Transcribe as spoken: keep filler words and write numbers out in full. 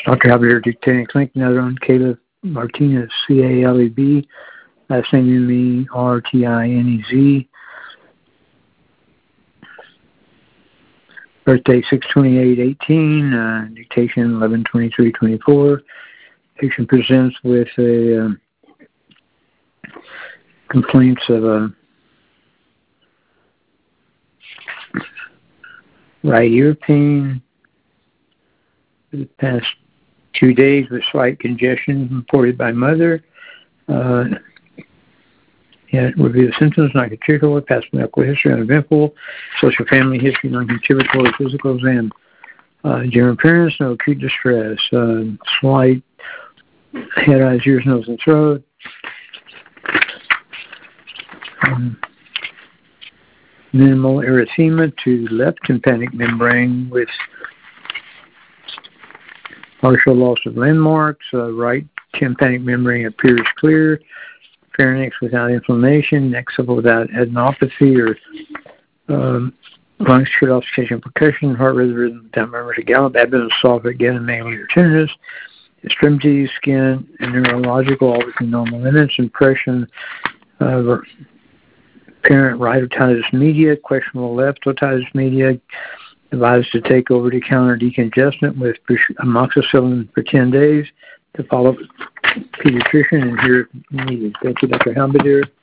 Doctor Javier dictating clinic. Another one, Caleb Martinez, C A L E B, last name M E R T I N E Z. Birthday six twenty-eight eighteen, uh, dictation eleven twenty-three twenty-four. Patient presents with a um, complaints of a right ear pain for the past two days with slight congestion reported by mother. Uh, yeah, review the symptoms, non-contributory, past medical history, uneventful, social family history, non-contributory, physical exam. Uh, general appearance, no acute distress. Uh, slight head, eyes, ears, nose, and throat. Um, minimal erythema to left tympanic membrane with partial loss of landmarks. Uh, right tympanic membrane appears clear. Pharynx without inflammation. Neck supple without adenopathy or um, lungs shut off station percussion. Heart rhythm without murmurs or gallop. Abdomen soft again and mainly tenderness. Extremities, skin, and neurological all within normal limits. Impression of apparent right otitis media, questionable left otitis media. Advised to take over-the-counter decongestant with amoxicillin for ten days to follow pediatrician and here if needed. Thank you, Doctor Halberdier.